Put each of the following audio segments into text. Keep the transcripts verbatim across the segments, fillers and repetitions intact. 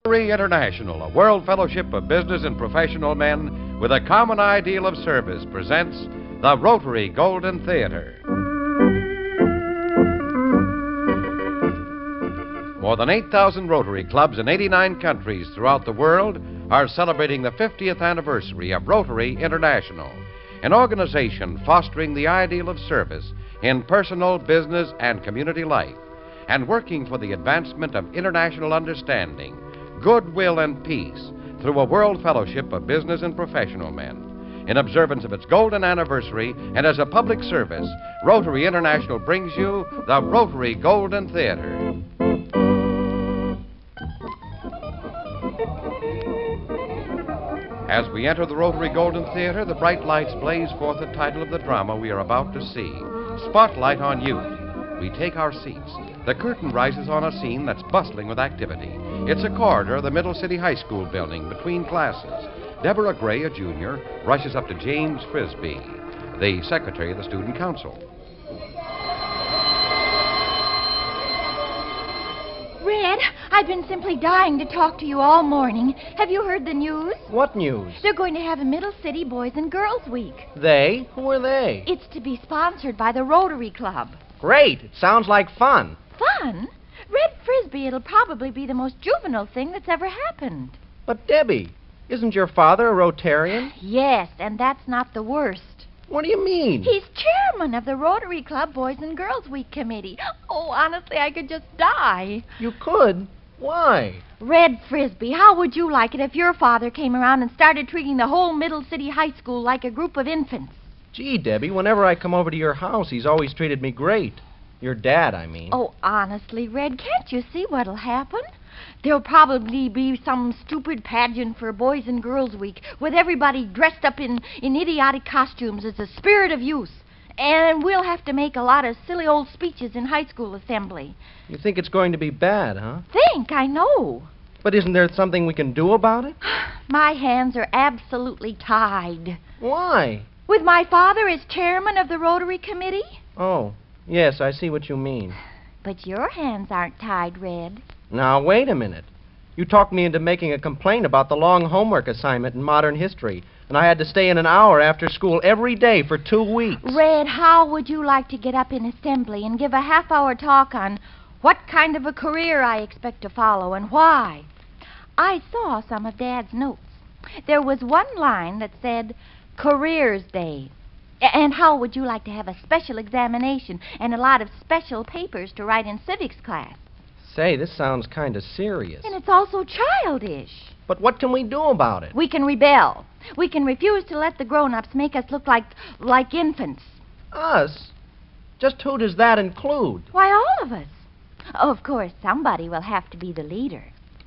Rotary International, a world fellowship of business and professional men with a common ideal of service, presents the Rotary Golden Theater. More than eight thousand Rotary clubs in eighty-nine countries throughout the world are celebrating the fiftieth anniversary of Rotary International, an organization fostering the ideal of service in personal, business, and community life, and working for the advancement of international understanding, goodwill, and peace through a world fellowship of business and professional men. In observance of its golden anniversary and as a public service, Rotary International brings you the Rotary Golden Theater. As we enter the Rotary Golden Theater, the bright lights blaze forth the title of the drama we are about to see, Spotlight on Youth. We take our seats. The curtain rises on a scene that's bustling with activity. It's a corridor of the Middle City High School building between classes. Deborah Gray, a junior, rushes up to James Frisbee, the secretary of the Student Council. Red, I've been simply dying to talk to you all morning. Have you heard the news? What news? They're going to have a Middle City Boys and Girls Week. They? Who are they? It's to be sponsored by the Rotary Club. Great. It sounds like fun. Fun? Red Frisbee, it'll probably be the most juvenile thing that's ever happened. But, Debbie, isn't your father a Rotarian? Yes, and that's not the worst. What do you mean? He's chairman of the Rotary Club Boys and Girls Week Committee. Oh, honestly, I could just die. You could? Why? Red Frisbee, how would you like it if your father came around and started treating the whole Middle City High School like a group of infants? Gee, Debbie, whenever I come over to your house, he's always treated me great. Your dad, I mean. Oh, honestly, Red, can't you see what'll happen? There'll probably be some stupid pageant for Boys and Girls Week with everybody dressed up in, in idiotic costumes as a spirit of youth. And we'll have to make a lot of silly old speeches in high school assembly. You think it's going to be bad, huh? Think, I know. But isn't there something we can do about it? My hands are absolutely tied. Why? With my father as chairman of the Rotary Committee? Oh, yes, I see what you mean. But your hands aren't tied, Red. Now, wait a minute. You talked me into making a complaint about the long homework assignment in modern history, and I had to stay in an hour after school every day for two weeks. Red, how would you like to get up in assembly and give a half-hour talk on what kind of a career I expect to follow and why? I saw some of Dad's notes. There was one line that said, Careers Day. And how would you like to have a special examination and a lot of special papers to write in civics class? Say, this sounds kind of serious. And it's also childish. But what can we do about it? We can rebel. We can refuse to let the grown-ups make us look like like infants. Us? Just who does that include? Why, all of us. Oh, of course, somebody will have to be the leader.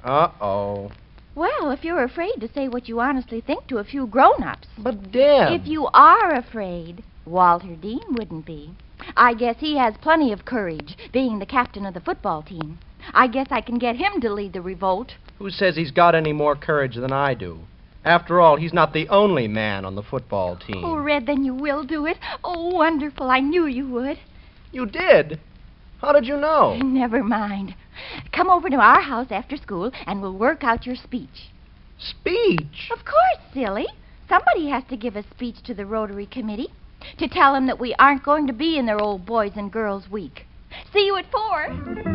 Uh-oh. Well, if you're afraid to say what you honestly think to a few grown-ups. But, Deb... If you are afraid, Walter Dean wouldn't be. I guess he has plenty of courage, being the captain of the football team. I guess I can get him to lead the revolt. Who says he's got any more courage than I do? After all, he's not the only man on the football team. Oh, Red, then you will do it. Oh, wonderful. I knew you would. You did? How did you know? Never mind. Come over to our house after school, and we'll work out your speech. Speech? Of course, silly. Somebody has to give a speech to the Rotary Committee to tell them that we aren't going to be in their old Boys and Girls Week. See you at four.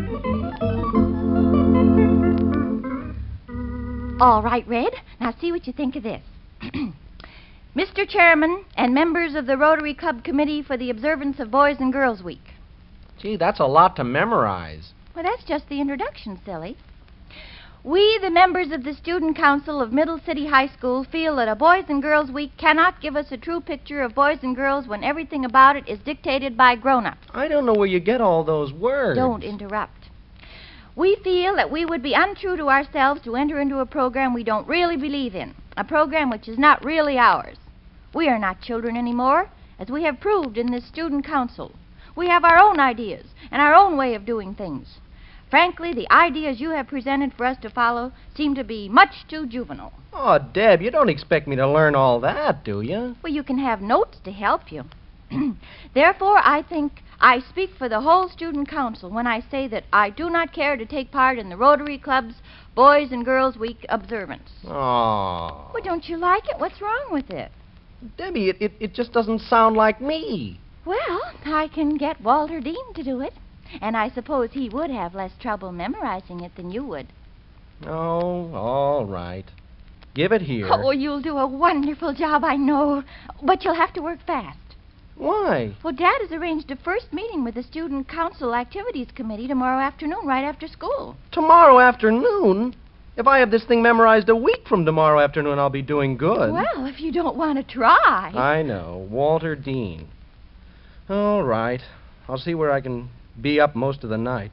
All right, Red. Now see what you think of this. Mister Chairman and members of the Rotary Club Committee for the observance of Boys and Girls Week. Gee, that's a lot to memorize. Well, that's just the introduction, silly. We, the members of the Student Council of Middle City High School, feel that a Boys and Girls Week cannot give us a true picture of boys and girls when everything about it is dictated by grown-ups. I don't know where you get all those words. Don't interrupt. We feel that we would be untrue to ourselves to enter into a program we don't really believe in, a program which is not really ours. We are not children anymore, as we have proved in this Student Council. We have our own ideas and our own way of doing things. Frankly, the ideas you have presented for us to follow seem to be much too juvenile. Oh, Deb, you don't expect me to learn all that, do you? Well, you can have notes to help you. Therefore, I think I speak for the whole student council when I say that I do not care to take part in the Rotary Club's Boys and Girls Week observance. Oh. Well, don't you like it? What's wrong with it? Debbie, it, it, it just doesn't sound like me. Well, I can get Walter Dean to do it, and I suppose he would have less trouble memorizing it than you would. Oh, all right. Give it here. Oh, you'll do a wonderful job, I know, but you'll have to work fast. Why? Well, Dad has arranged a first meeting with the Student Council Activities Committee tomorrow afternoon, right after school. Tomorrow afternoon? If I have this thing memorized a week from tomorrow afternoon, I'll be doing good. Well, if you don't want to try. I know. Walter Dean. All right. I'll see where I can be up most of the night.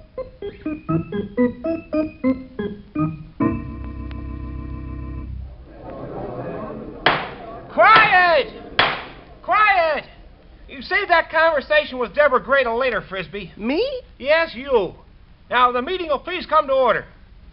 Quiet! Quiet! You save that conversation with Deborah Gray till later, Frisbee. Me? Yes, you. Now, the meeting will please come to order.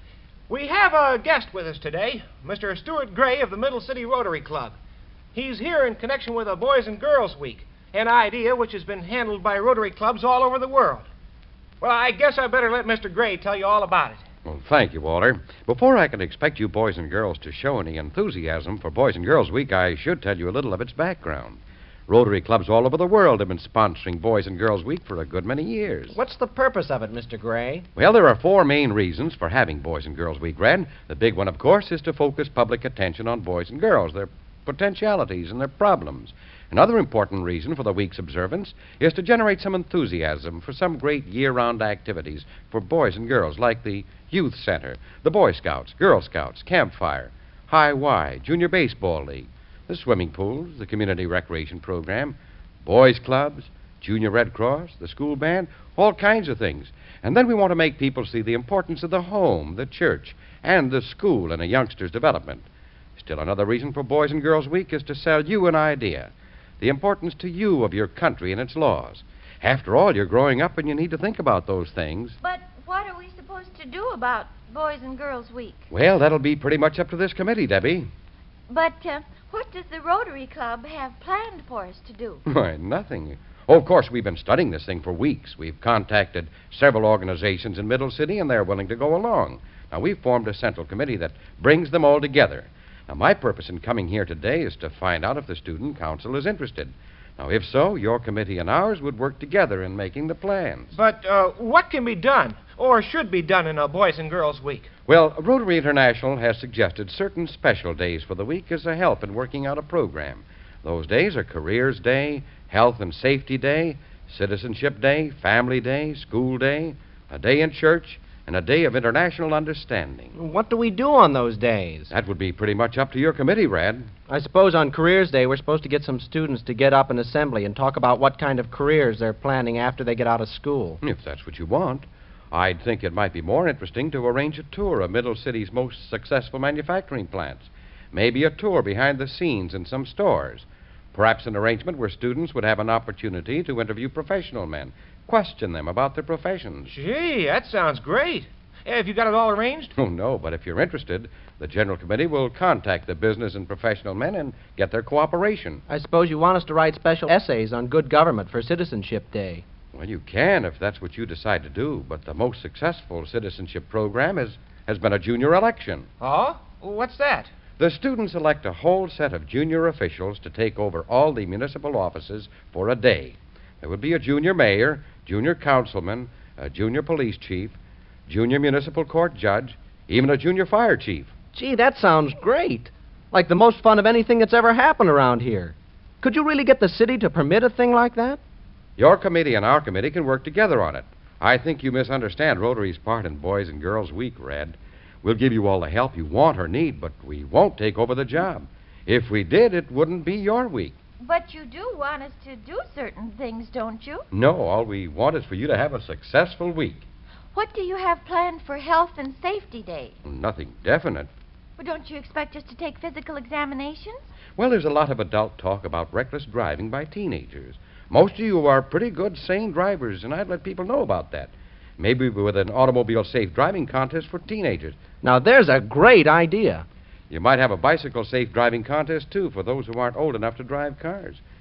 We have a guest with us today, Mister Stuart Gray of the Middle City Rotary Club. He's here in connection with a Boys and Girls Week, an idea which has been handled by Rotary clubs all over the world. Well, I guess I better let Mister Gray tell you all about it. Well, thank you, Walter. Before I can expect you boys and girls to show any enthusiasm for Boys and Girls Week, I should tell you a little of its background. Rotary clubs all over the world have been sponsoring Boys and Girls Week for a good many years. What's the purpose of it, Mister Gray? Well, there are four main reasons for having Boys and Girls Week, Red. The big one, of course, is to focus public attention on boys and girls, their potentialities and their problems. Another important reason for the week's observance is to generate some enthusiasm for some great year-round activities for boys and girls, like the Youth Center, the Boy Scouts, Girl Scouts, Campfire, High Y, Junior Baseball League, the swimming pools, the community recreation program, boys clubs, Junior Red Cross, the school band, all kinds of things. And then we want to make people see the importance of the home, the church, and the school in a youngster's development. Still another reason for Boys and Girls Week is to sell you an idea, the importance to you of your country and its laws. After all, you're growing up and you need to think about those things. But what are we supposed to do about Boys and Girls Week? Well, that'll be pretty much up to this committee, Debbie. But uh, what does the Rotary Club have planned for us to do? Why, nothing. Oh, of course, we've been studying this thing for weeks. We've contacted several organizations in Middle City, and they're willing to go along. Now, we've formed a central committee that brings them all together. Now, my purpose in coming here today is to find out if the Student Council is interested. Now, if so, your committee and ours would work together in making the plans. But uh, what can be done, or should be done, in a Boys and Girls Week? Well, Rotary International has suggested certain special days for the week as a help in working out a program. Those days are Careers Day, Health and Safety Day, Citizenship Day, Family Day, School Day, a day in church, and a day of international understanding. What do we do on those days? That would be pretty much up to your committee, Rad. I suppose on Careers Day we're supposed to get some students to get up in assembly and talk about what kind of careers they're planning after they get out of school. If that's what you want. I'd think it might be more interesting to arrange a tour of Middle City's most successful manufacturing plants. Maybe a tour behind the scenes in some stores. Perhaps an arrangement where students would have an opportunity to interview professional men, question them about their professions. Gee, that sounds great. Have you got it all arranged? Oh, no, but if you're interested, the General Committee will contact the business and professional men and get their cooperation. I suppose you want us to write special essays on good government for Citizenship Day. Well, you can if that's what you decide to do, but the most successful citizenship program is, has been a junior election. Oh? What's that? The students elect a whole set of junior officials to take over all the municipal offices for a day. There would be a junior mayor, junior councilman, a junior police chief, junior municipal court judge, even a junior fire chief. Gee, that sounds great. Like the most fun of anything that's ever happened around here. Could you really get the city to permit a thing like that? Your committee and our committee can work together on it. I think you misunderstand Rotary's part in Boys and Girls Week, Red. We'll give you all the help you want or need, but we won't take over the job. If we did, it wouldn't be your week. But you do want us to do certain things, don't you? No, all we want is for you to have a successful week. What do you have planned for Health and Safety Day? Nothing definite. Well, don't you expect us to take physical examinations? Well, there's a lot of adult talk about reckless driving by teenagers. Most of you are pretty good, sane drivers, and I'd let people know about that. Maybe with an automobile safe driving contest for teenagers. Now, there's a great idea. You might have a bicycle safe driving contest, too, for those who aren't old enough to drive cars.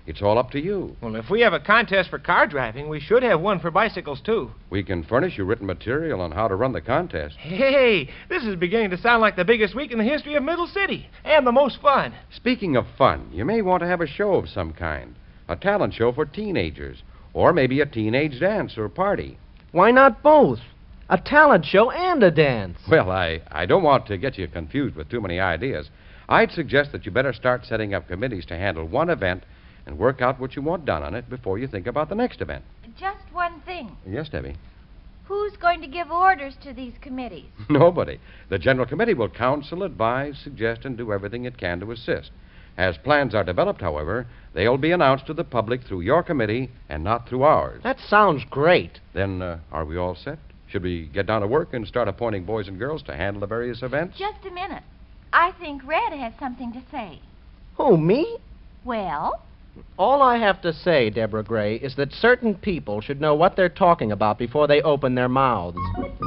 It's all up to you. Well, if we have a contest for car driving, we should have one for bicycles, too. We can furnish you written material on how to run the contest. Hey, this is beginning to sound like the biggest week in the history of Middle City, and the most fun. Speaking of fun, you may want to have a show of some kind. A talent show for teenagers, or maybe a teenage dance or party. Why not both? A talent show and a dance. Well, I, I don't want to get you confused with too many ideas. I'd suggest that you better start setting up committees to handle one event and work out what you want done on it before you think about the next event. Just one thing. Yes, Debbie? Who's going to give orders to these committees? Nobody. The General Committee will counsel, advise, suggest, and do everything it can to assist. As plans are developed, however, they'll be announced to the public through your committee and not through ours. That sounds great. Then, uh, are we all set? Should we get down to work and start appointing boys and girls to handle the various events? Just a minute. I think Red has something to say. Who, me? Well? All I have to say, Deborah Gray, is that certain people should know what they're talking about before they open their mouths.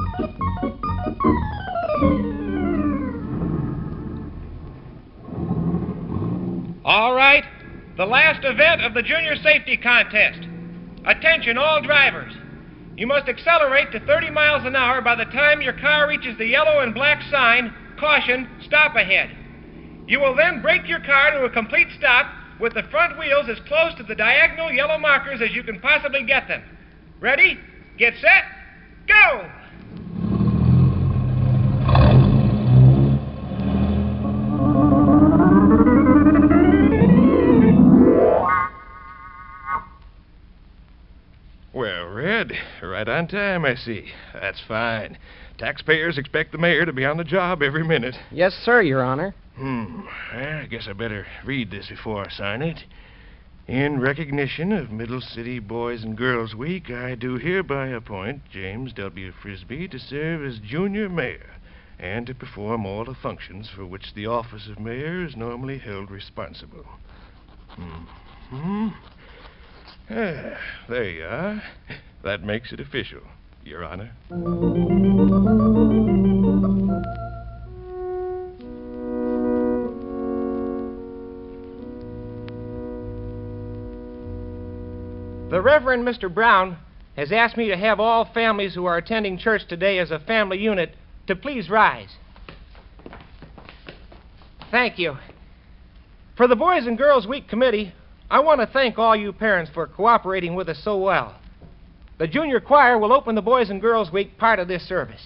All right, the last event of the Junior Safety Contest. Attention, all drivers. You must accelerate to thirty miles an hour by the time your car reaches the yellow and black sign, caution, stop ahead. You will then brake your car to a complete stop with the front wheels as close to the diagonal yellow markers as you can possibly get them. Ready? Get set? Go! Well, Red, right on time, I see. That's fine. Taxpayers expect the mayor to be on the job every minute. Yes, sir, Your Honor. Hmm. Well, I guess I better read this before I sign it. In recognition of Middle City Boys and Girls Week, I do hereby appoint James W. Frisbee to serve as junior mayor and to perform all the functions for which the office of mayor is normally held responsible. Hmm. Ah, there you are. That makes it official, Your Honor. The Reverend Mister Brown has asked me to have all families who are attending church today as a family unit to please rise. Thank you. For the Boys and Girls Week Committee, I want to thank all you parents for cooperating with us so well. The junior choir will open the Boys and Girls Week part of this service.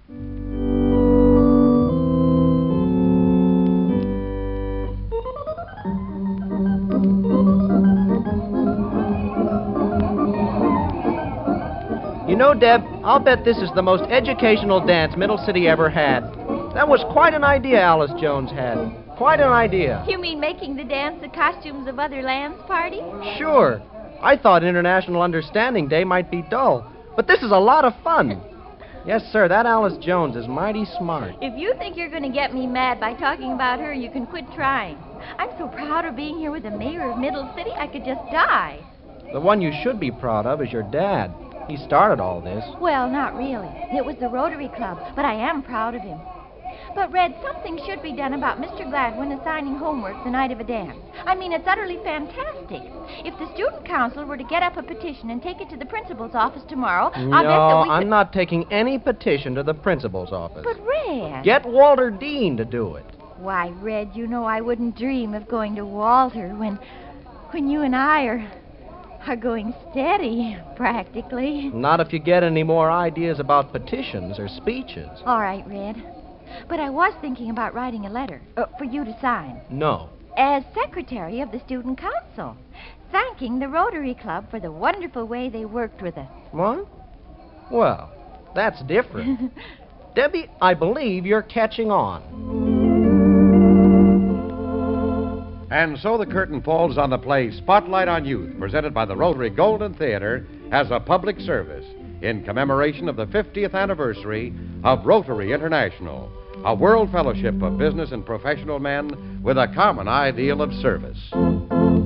You know, Deb, I'll bet this is the most educational dance Middle City ever had. That was quite an idea Alice Jones had. Quite an idea. You mean making the dance the costumes of other lands party? Sure. I thought International Understanding Day might be dull, but this is a lot of fun. Yes, sir, that Alice Jones is mighty smart. If you think you're going to get me mad by talking about her, you can quit trying. I'm so proud of being here with the mayor of Middle City, I could just die. The one you should be proud of is your dad. He started all this. Well, not really. It was the Rotary Club, but I am proud of him. But, Red, something should be done about Mister Gladwin assigning homework the night of a dance. I mean, it's utterly fantastic. If the student council were to get up a petition and take it to the principal's office tomorrow, No, I'll bet that we I'm could... not taking any petition to the principal's office. But, Red... Get Walter Dean to do it. Why, Red, you know I wouldn't dream of going to Walter when... when you and I are... are going steady, practically. Not if you get any more ideas about petitions or speeches. All right, Red. But I was thinking about writing a letter uh, for you to sign No. as secretary of the student council, thanking the Rotary Club for the wonderful way they worked with us. What? Well, that's different. Debbie, I believe you're catching on. And so the curtain falls on the play Spotlight on Youth, presented by the Rotary Golden Theater as a public service in commemoration of the fiftieth anniversary of Rotary International, a world fellowship of business and professional men with a common ideal of service.